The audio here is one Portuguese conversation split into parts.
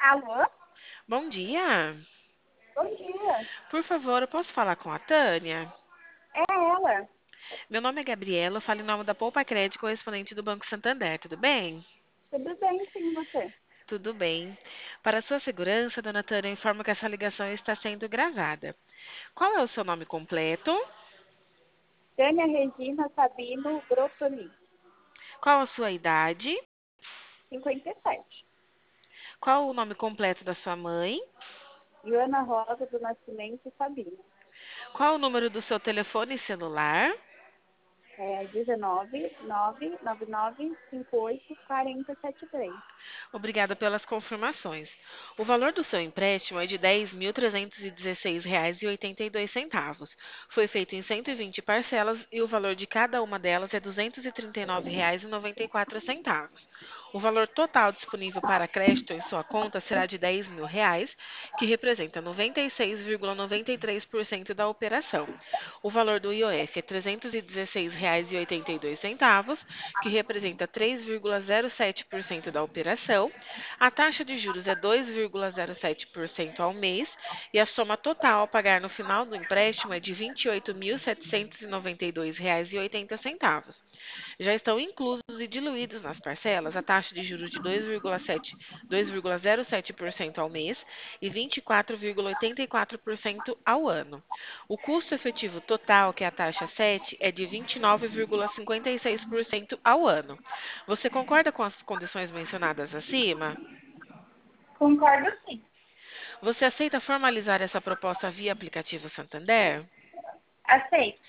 Alô? Bom dia. Bom dia. Por favor, eu posso falar com a Tânia? É ela. Meu nome é Gabriela, eu falo em nome da Poupa Crédito, correspondente do Banco Santander, tudo bem? Tudo bem, sim, você? Tudo bem. Para sua segurança, dona Tânia, eu informo que essa ligação está sendo gravada. Qual é o seu nome completo? Tânia Regina Sabino Grottoni, Qual a sua idade? 57. Qual o nome completo da sua mãe? Joana Rosa do Nascimento Sabino. Qual o número do seu telefone celular? É 19 999 58 40 73. Obrigada pelas confirmações. O valor do seu empréstimo é de R$ 10.316,82. Foi feito em 120 parcelas e o valor de cada uma delas é R$ 239,94. O valor total disponível para crédito em sua conta será de R$ 10.000, que representa 96,93% da operação. O valor do IOF é R$ 316,82, que representa 3,07% da operação. A taxa de juros é 2,07% ao mês e a soma total a pagar no final do empréstimo é de R$ 28.792,80. Já estão inclusos e diluídos nas parcelas a taxa de juros de 2,07% ao mês e 24,84% ao ano. O custo efetivo total, que é a taxa 7, é de 29,56% ao ano. Você concorda com as condições mencionadas acima? Concordo, sim. Você aceita formalizar essa proposta via aplicativo Santander? Aceito.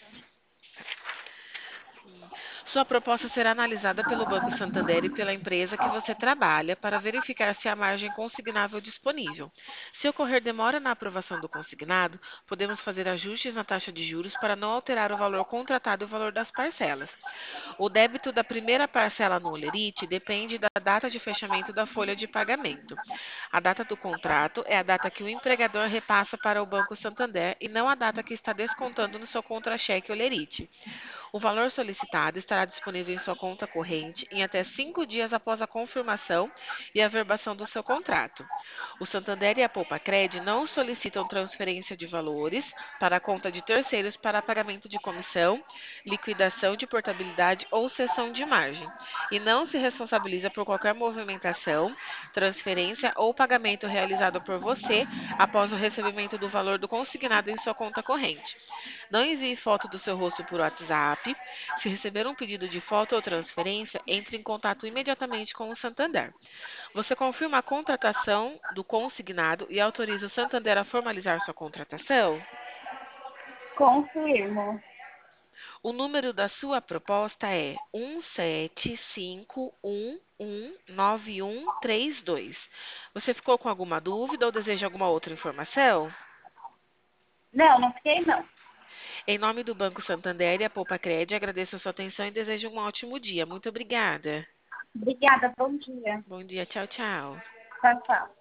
Sua proposta será analisada pelo Banco Santander e pela empresa que você trabalha para verificar se há margem consignável disponível. Se ocorrer demora na aprovação do consignado, podemos fazer ajustes na taxa de juros para não alterar o valor contratado e o valor das parcelas. O débito da primeira parcela no Olerite depende da data de fechamento da folha de pagamento. A data do contrato é a data que o empregador repassa para o Banco Santander e não a data que está descontando no seu contra-cheque Olerite. O valor solicitado estará disponível em sua conta corrente em até 5 dias após a confirmação e averbação do seu contrato. O Santander e a Poupacred não solicitam transferência de valores para a conta de terceiros para pagamento de comissão, liquidação de portabilidade ou cessão de margem, e não se responsabiliza por qualquer movimentação, transferência ou pagamento realizado por você após o recebimento do valor do consignado em sua conta corrente. Não envie foto do seu rosto por WhatsApp. Se receber um pedido de foto ou transferência, entre em contato imediatamente com o Santander. Você confirma a contratação do consignado e autoriza o Santander a formalizar sua contratação? Confirmo. O número da sua proposta é 1751119132. Você ficou com alguma dúvida ou deseja alguma outra informação? Não, não fiquei, não. Em nome do Banco Santander e a Poupacred, agradeço a sua atenção e desejo um ótimo dia. Muito obrigada. Obrigada, bom dia. Bom dia, tchau, tchau. Tchau, tchau.